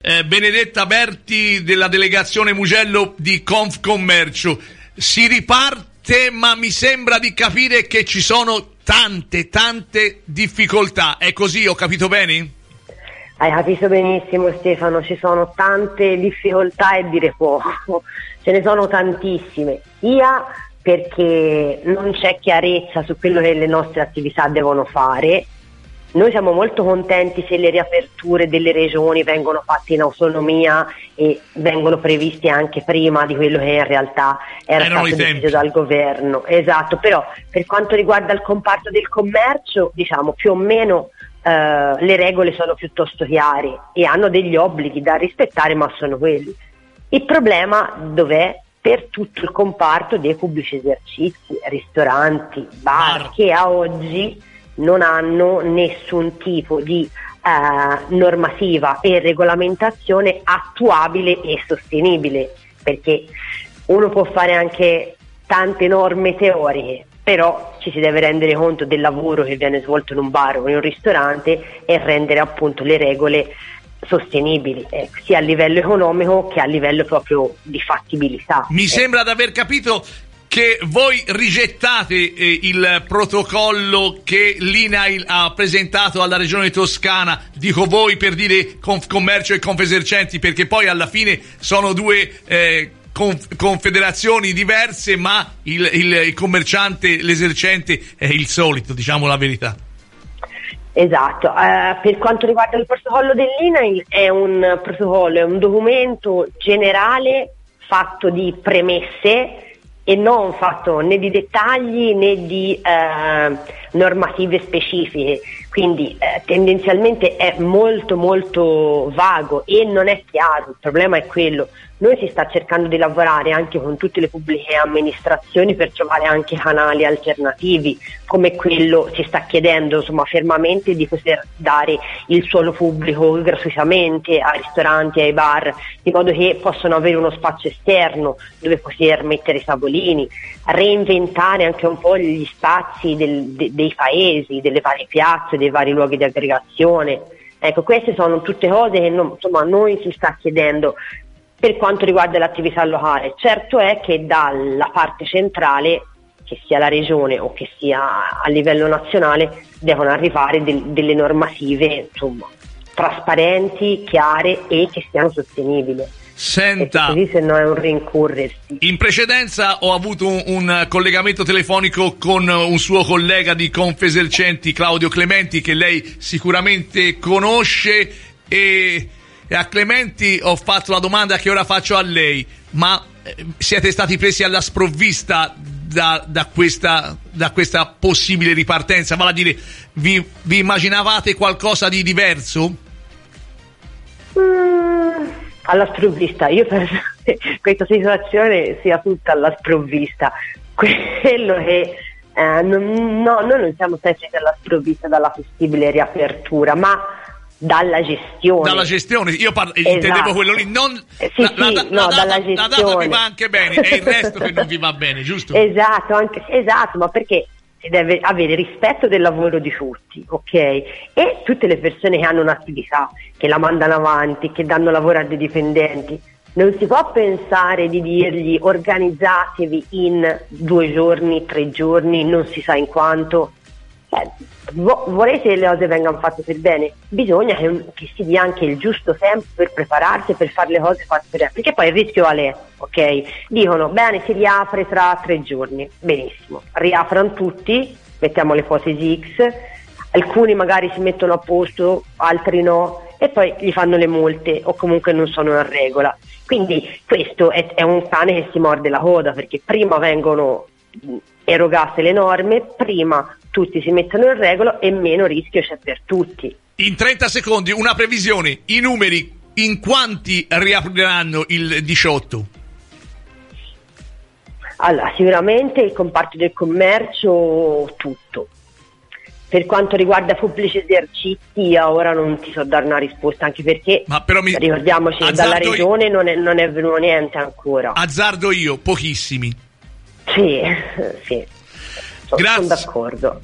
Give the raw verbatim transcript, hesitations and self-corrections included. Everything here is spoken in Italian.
eh, Benedetta Berti della delegazione Mugello di Confcommercio. Si riparte, ma mi sembra di capire che ci sono tante, tante difficoltà. È così, ho capito bene? Hai capito benissimo, Stefano, ci sono tante difficoltà e dire poco, ce ne sono tantissime, sia perché non c'è chiarezza su quello che le nostre attività devono fare. Noi siamo molto contenti se le riaperture delle regioni vengono fatte in autonomia e vengono previste anche prima di quello che in realtà era Erano stato deciso tempi. dal governo. Esatto, però per quanto riguarda il comparto del commercio, diciamo più o meno eh, le regole sono piuttosto chiare e hanno degli obblighi da rispettare, ma sono quelli. Il problema dov'è? Per tutto il comparto dei pubblici esercizi, ristoranti, bar, Bar. che a oggi non hanno nessun tipo di eh, normativa e regolamentazione attuabile e sostenibile, perché uno può fare anche tante norme teoriche, però ci si deve rendere conto del lavoro che viene svolto in un bar o in un ristorante e rendere appunto le regole sostenibili, eh, sia a livello economico che a livello proprio di fattibilità. Mi eh. sembra di aver capito che voi rigettate eh, il protocollo che l'I N A I L ha presentato alla Regione Toscana, dico voi per dire Confcommercio e Confesercenti, perché poi alla fine sono due eh, conf- confederazioni diverse, ma il, il, il commerciante, l'esercente è il solito, diciamo la verità. Esatto, eh, per quanto riguarda il protocollo dell'I N A I L è un protocollo, è un documento generale fatto di premesse e non fatto né di dettagli né di eh, normative specifiche, quindi eh, tendenzialmente è molto molto vago e non è chiaro. Il problema è quello. Noi si sta cercando di lavorare anche con tutte le pubbliche amministrazioni per trovare anche canali alternativi, come quello si sta chiedendo insomma fermamente di poter dare il suolo pubblico gratuitamente ai ristoranti, ai bar, di modo che possano avere uno spazio esterno dove poter mettere i tavolini, reinventare anche un po' gli spazi del, de, dei paesi, delle varie piazze, dei vari luoghi di aggregazione. Ecco, queste sono tutte cose che non, insomma, noi si sta chiedendo. Per quanto riguarda l'attività locale, certo è che dalla parte centrale, che sia la regione o che sia a livello nazionale, devono arrivare del, delle normative insomma trasparenti, chiare e che siano sostenibili. Senta, così se no è un rincorrersi. In precedenza ho avuto un, un collegamento telefonico con un suo collega di Confesercenti, Claudio Clementi, che lei sicuramente conosce, e E a Clementi ho fatto la domanda che ora faccio a lei: ma eh, siete stati presi alla sprovvista da, da, questa, da questa possibile ripartenza? Vale a dire, vi, vi immaginavate qualcosa di diverso? Mm, alla sprovvista, io penso che questa situazione sia tutta alla sprovvista. Quello che eh, non, no, noi non siamo stati alla sprovvista dalla possibile riapertura, ma dalla gestione. Dalla gestione, io parlo, esatto. intendevo quello lì, non eh, sì, la, sì, la, no, la, dalla data, gestione. la data vi va anche bene, è il resto che non vi va bene, giusto? Esatto, anche, esatto, ma perché si deve avere rispetto del lavoro di tutti, ok? E tutte le persone che hanno un'attività, che la mandano avanti, che danno lavoro a dei dipendenti, non si può pensare di dirgli organizzatevi in due giorni, tre giorni, non si sa in quanto. Eh, vo- vorrei che le cose vengano fatte per bene, bisogna che, che si dia anche il giusto tempo per prepararsi, per fare le cose fatte per bene, perché poi il rischio qual è? Ok, dicono bene, si riapre tra tre giorni, benissimo, riaprano tutti, mettiamo l'ipotesi X, alcuni magari si mettono a posto, altri no, e poi gli fanno le multe o comunque non sono in regola. Quindi questo è, è un cane che si morde la coda, perché prima vengono erogate le norme, prima tutti si mettono in regola e meno rischio c'è per tutti. In trenta secondi una previsione, i numeri, in quanti riapriranno il diciotto? Allora, sicuramente il comparto del commercio tutto. Per quanto riguarda pubblici esercizi, ora non ti so dare una risposta, anche perché Ma però mi... ricordiamoci che dalla regione io... non, è, non è venuto niente ancora. Azzardo io, pochissimi. Sì, sì. Sono Grazie. d'accordo.